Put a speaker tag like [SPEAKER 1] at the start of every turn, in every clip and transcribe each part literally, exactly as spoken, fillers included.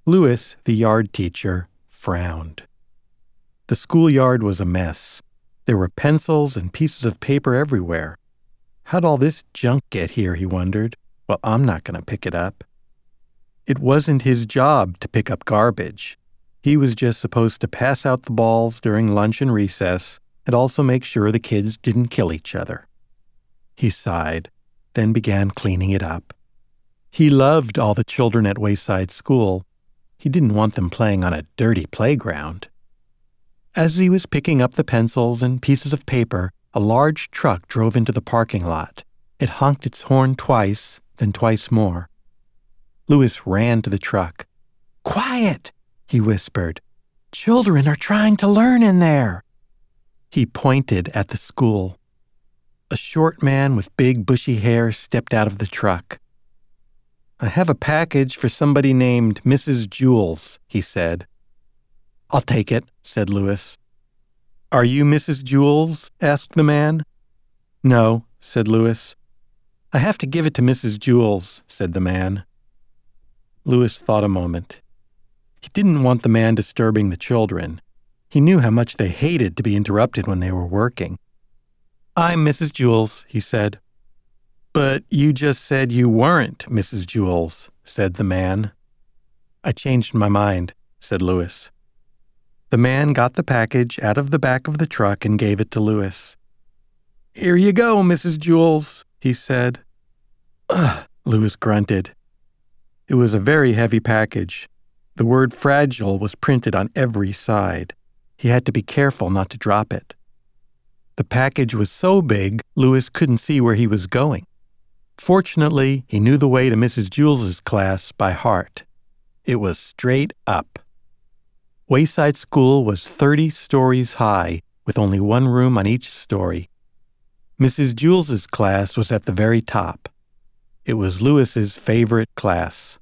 [SPEAKER 1] Louis, the yard teacher, frowned. The schoolyard was a mess. There were pencils and pieces of paper everywhere. How'd all this junk get here, he wondered. Well, I'm not going to pick it up. It wasn't his job to pick up garbage. He was just supposed to pass out the balls during lunch and recess and also make sure the kids didn't kill each other. He sighed, then began cleaning it up. He loved all the children at Wayside School. He didn't want them playing on a dirty playground. As he was picking up the pencils and pieces of paper, a large truck drove into the parking lot. It honked its horn twice, then twice more. Louis ran to the truck. "Quiet!" he whispered. "Children are trying to learn in there." He pointed at the school. A short man with big bushy hair stepped out of the truck. "I have a package for somebody named Missus Jules," he said. "I'll take it," said Louis. "Are you Missus Jules?" asked the man. "No," said Louis. "I have to give it to Missus Jules," said the man. Louis thought a moment. He didn't want the man disturbing the children. He knew how much they hated to be interrupted when they were working. "I'm Missus Jules," he said. "But you just said you weren't Missus Jules," said the man. "I changed my mind," said Louis. The man got the package out of the back of the truck and gave it to Louis. "Here you go, Missus Jules," he said. "Ugh," Louis grunted. It was a very heavy package. The word fragile was printed on every side. He had to be careful not to drop it. The package was so big, Louis couldn't see where he was going. Fortunately, he knew the way to Missus Jules's class by heart. It was straight up. Wayside School was thirty stories high, with only one room on each story. Missus Jules's class was at the very top. It was Louis's favorite class.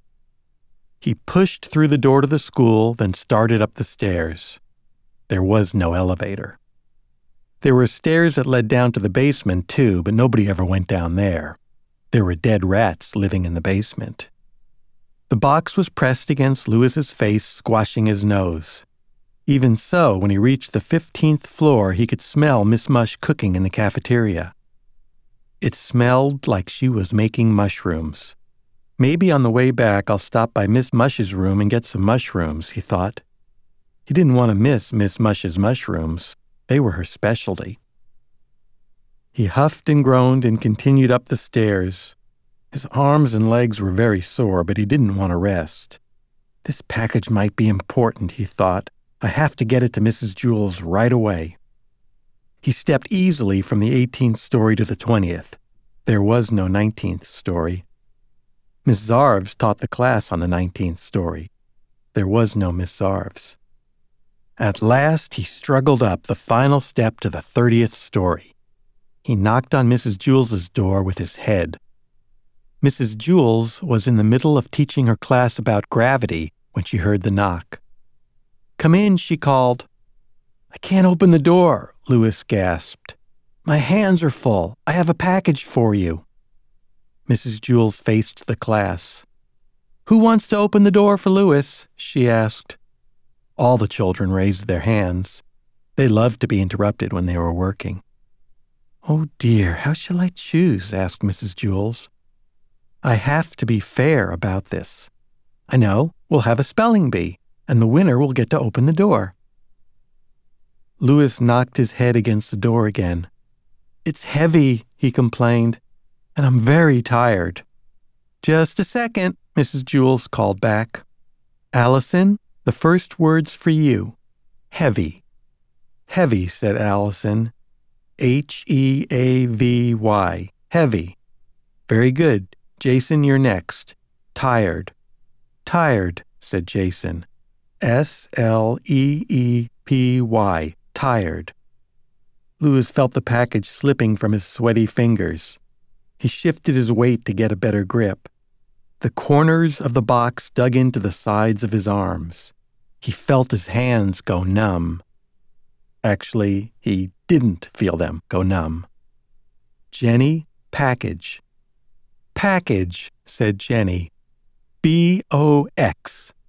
[SPEAKER 1] He pushed through the door to the school, then started up the stairs. There was no elevator. There were stairs that led down to the basement, too, but nobody ever went down there. There were dead rats living in the basement. The box was pressed against Louis's face, squashing his nose. Even so, when he reached the fifteenth floor, he could smell Miss Mush cooking in the cafeteria. It smelled like she was making mushrooms. Maybe on the way back I'll stop by Miss Mush's room and get some mushrooms, he thought. He didn't want to miss Miss Mush's mushrooms. They were her specialty. He huffed and groaned and continued up the stairs. His arms and legs were very sore, but he didn't want to rest. This package might be important, he thought. I have to get it to Missus Jules right away. He stepped easily from the eighteenth story to the twentieth. There was no nineteenth story. Miss Zarves taught the class on the nineteenth story. There was no Miss Zarves. At last, he struggled up the final step to the thirtieth story. He knocked on Missus Jules's door with his head. Missus Jules was in the middle of teaching her class about gravity when she heard the knock. "Come in," she called. "I can't open the door," Louis gasped. "My hands are full. I have a package for you." Missus Jules faced the class. "Who wants to open the door for Louis?" she asked. All the children raised their hands. They loved to be interrupted when they were working. "Oh dear, how shall I choose?" asked Missus Jules. "I have to be fair about this. I know, we'll have a spelling bee, and the winner will get to open the door." Louis knocked his head against the door again. "It's heavy," he complained, "and I'm very tired." "Just a second," Missus Jules called back. "Allison, the first word's for you. Heavy." "Heavy," said Allison. H E A V Y. Heavy. "Very good. Jason, you're next. Tired." "Tired," said Jason. S L E E P Y. Tired. Louis felt the package slipping from his sweaty fingers. He shifted his weight to get a better grip. The corners of the box dug into the sides of his arms. He felt his hands go numb. Actually, he didn't feel them go numb. "Jenny, package." "Package," said Jenny. B O X.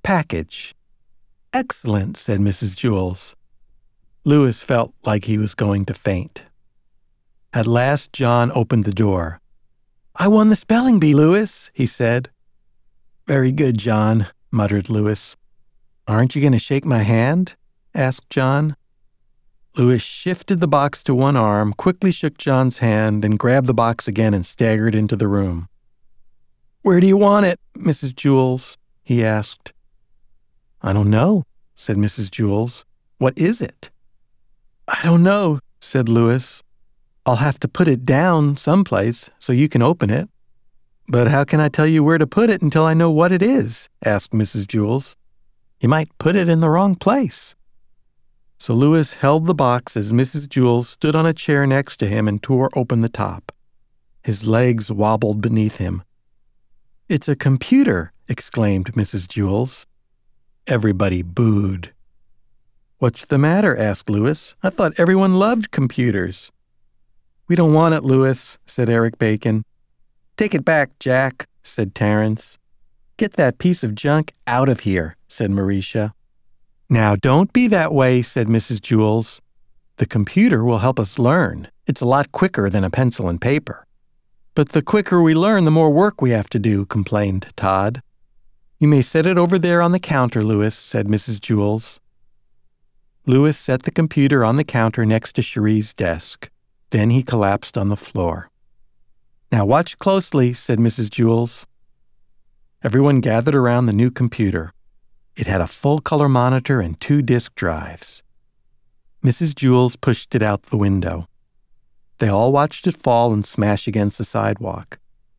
[SPEAKER 1] Package. Excellent, said Missus Jewls. Louis felt like he was going to faint. At last, John opened the door. I won the spelling bee, Louis, he said. Very good, John, muttered Louis. Aren't you going to shake my hand? Asked John. Louis shifted the box to one arm, quickly shook John's hand, then grabbed the box again and staggered into the room. Where do you want it, Missus Jewls? He asked. I don't know, said Missus Jewls. What is it? I don't know, said Louis. I'll have to put it down someplace so you can open it. But how can I tell you where to put it until I know what it is? Asked Missus Jewls. You might put it in the wrong place. So Louis held the box as Missus Jewls stood on a chair next to him and tore open the top. His legs wobbled beneath him. It's a computer, exclaimed Missus Jewls. Everybody booed. What's the matter? Asked Louis. I thought everyone loved computers. We don't want it, Louis, said Eric Bacon. Take it back, Jack, said Terence. Get that piece of junk out of here, said Mauricia. Now, don't be that way, said Missus Jewls. The computer will help us learn. It's a lot quicker than a pencil and paper. But the quicker we learn, the more work we have to do, complained Todd. You may set it over there on the counter, Louis, said Missus Jewls. Louis set the computer on the counter next to Cherie's desk. Then he collapsed on the floor. Now watch closely, said Missus Jewls. Everyone gathered around the new computer. It had a full-color monitor and two disk drives. Missus Jewls pushed it out the window. They all watched it fall and smash against the sidewalk.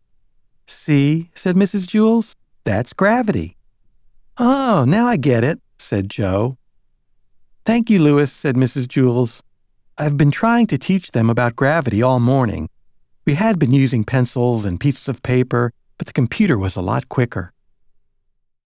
[SPEAKER 1] See, said Missus Jewls, that's gravity. Oh, now I get it, said Joe. Thank you, Louis, said Missus Jewls. I've been trying to teach them about gravity all morning. We had been using pencils and pieces of paper, but the computer was a lot quicker.